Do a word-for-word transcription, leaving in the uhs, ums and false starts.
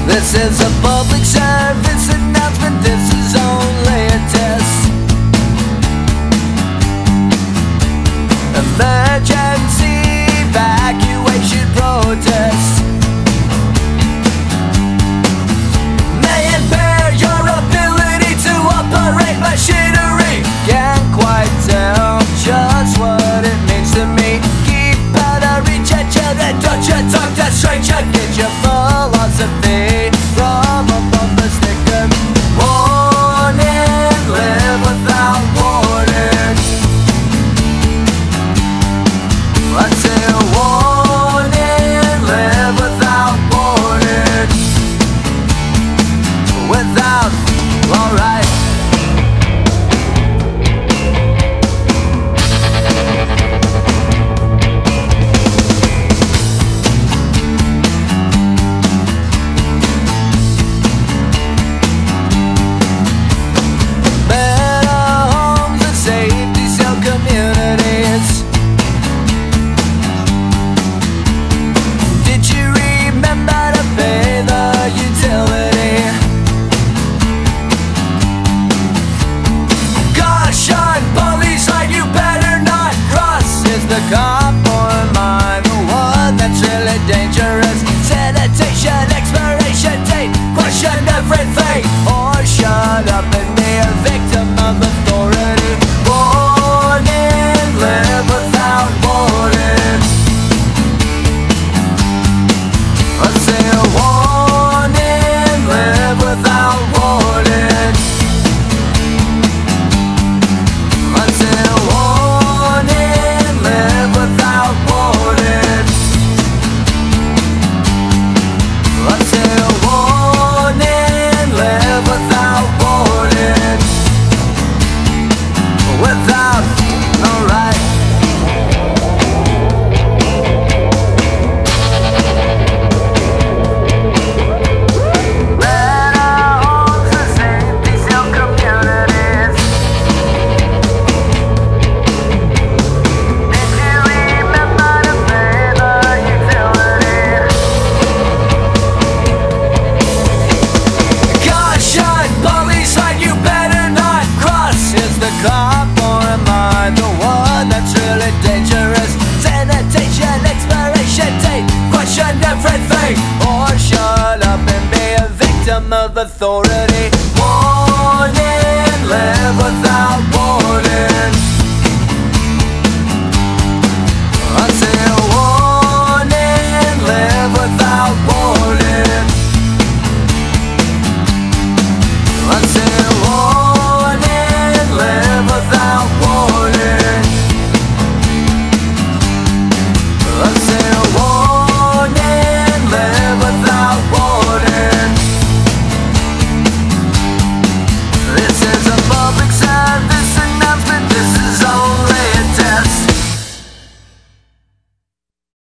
This is a public service announcement, this is only a test. Emergency evacuation protest may impair your ability to operate machinery. Can't quite tell just what it means to me. Keep out of reach of children, don't you talk to stranger. Get your philosophy from a bumper sticker. Warning, live without warning. I say warning, live without warning. Without, alright. The cop or am I the one that's really dangerous? Sanitation, expiration date, question everything, or shut up and be a victim of authority. Warning, live without warning. I say warning, live without warning. I say without warning. I say warning, live without warning. Without, alright. Let our homes and safety seal communities. Cop or am I the one that's really dangerous? Sanitation, expiration date, question everything, or shut up and be a victim of authority.